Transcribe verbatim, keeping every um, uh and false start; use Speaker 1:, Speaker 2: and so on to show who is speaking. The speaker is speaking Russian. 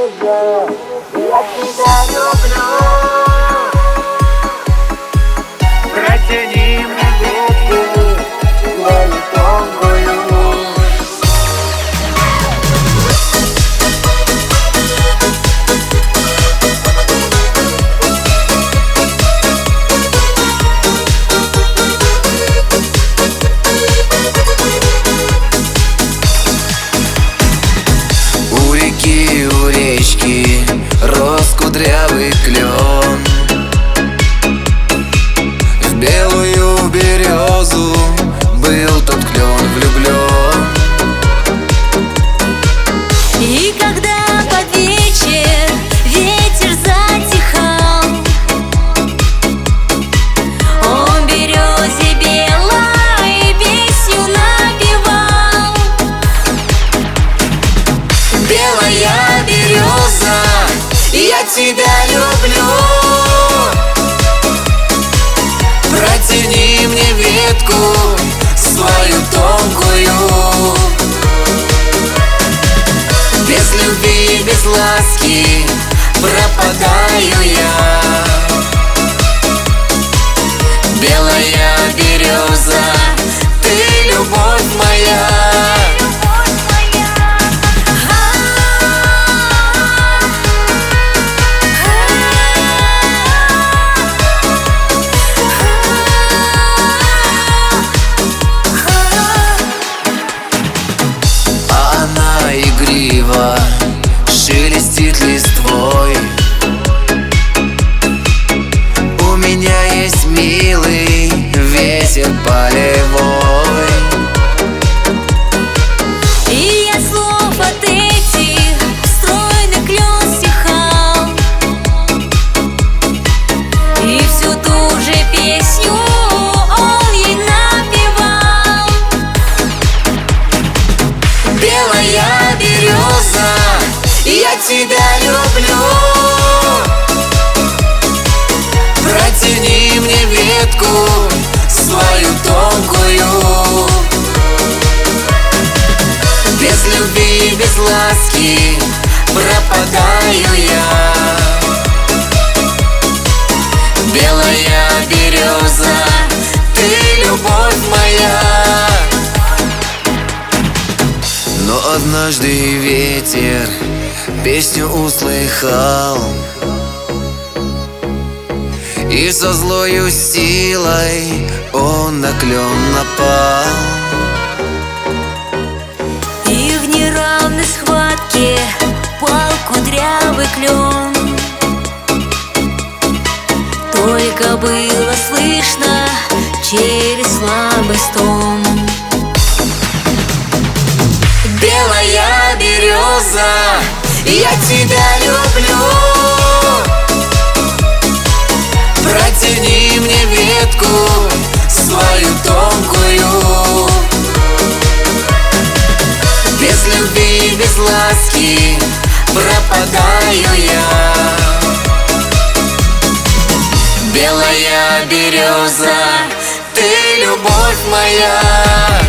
Speaker 1: береза, я тебя люблю. Протяни мне ветку свою тонкую.
Speaker 2: У реки, у речки рос кудрявый клен. В белую березу был тот клен влюблен.
Speaker 3: И когда под вечер ветер затихал, он березе белой песню напевал.
Speaker 2: Белая береза, я тебя люблю. Протяни мне ветку свою тонкую. Без любви, без ласки пропадаю я. Белая береза, ты любовь моя. Игриво шелестит листвой. У меня есть милый ветер полевой.
Speaker 3: И от слов от этих стройный клен стихал, и всю ту же песню он ей напевал.
Speaker 2: Белая береза, я тебя люблю. Протяни мне ветку свою тонкую. Без любви, без ласки пропадаю я. Белая береза, ты любовь моя. Но однажды ветер песню услыхал, и со злою силой он на клен напал.
Speaker 3: И в неравной схватке пал кудрявый клен. Только было слышно через слабый стон.
Speaker 2: Белая береза, я тебя люблю. Протяни мне ветку свою тонкую. Без любви, без ласки пропадаю я. Белая береза, ты любовь моя.